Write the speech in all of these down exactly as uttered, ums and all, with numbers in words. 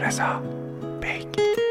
رضا بیگ.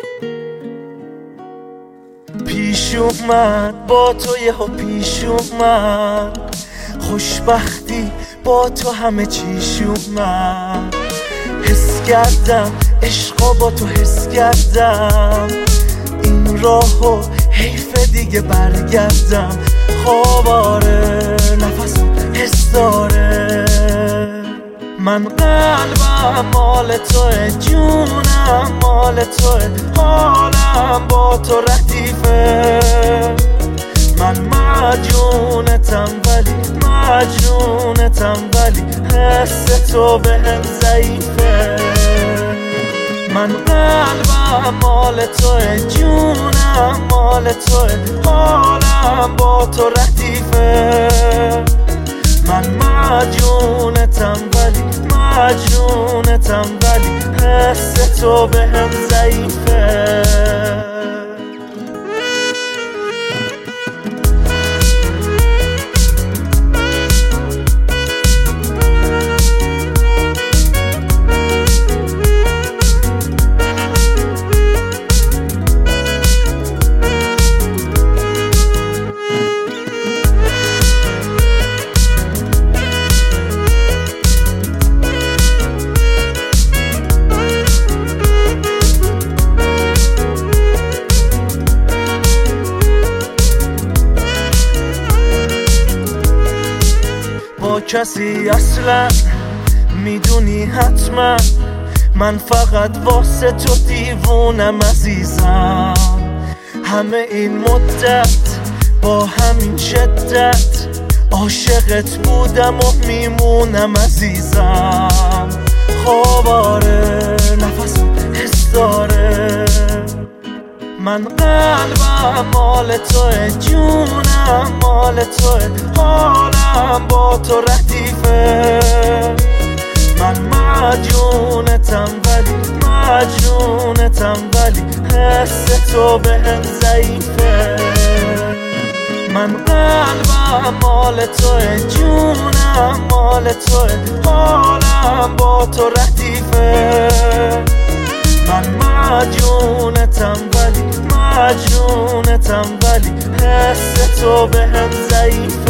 پیش اومد با تو یهو پیش اومد، خوشبختی با تو همه چیش اومد. حس کردم عشقا با تو حس کردم، این راهو حیف دیگه برگردم. خواباره نفسم حس داره، من قلبم مال توه، جونم مال توه، حالم با تو ردیفه. من مجنونتم ولی مجنونتم ولی حس تو بهم ضعیفه. من قلبم مال توه، جونم مال توه، حالم با تو ردیفه. من مجنونتم ولی مجنونتم ولی حس تو بهم ضعیفه. با کسی اصلا میدونی حتما، من فقط واسه تو دیوونم عزیزم. همه این مدت با همین شدت عاشقت بودم و میمونم عزیزم. خواباره نفسم حس داره، من قلبم مال توه، جونم مال توه، حالم با تو ردیفه. من مجنونتم ولی مجنونتم ولی حس تو بهم ضعیفه. من قلبم مال توه، جونم مال توه، حالم با تو ردیفه. من مجنونتم ولی مجنونتم ولی حس تو بهم ضعیفه.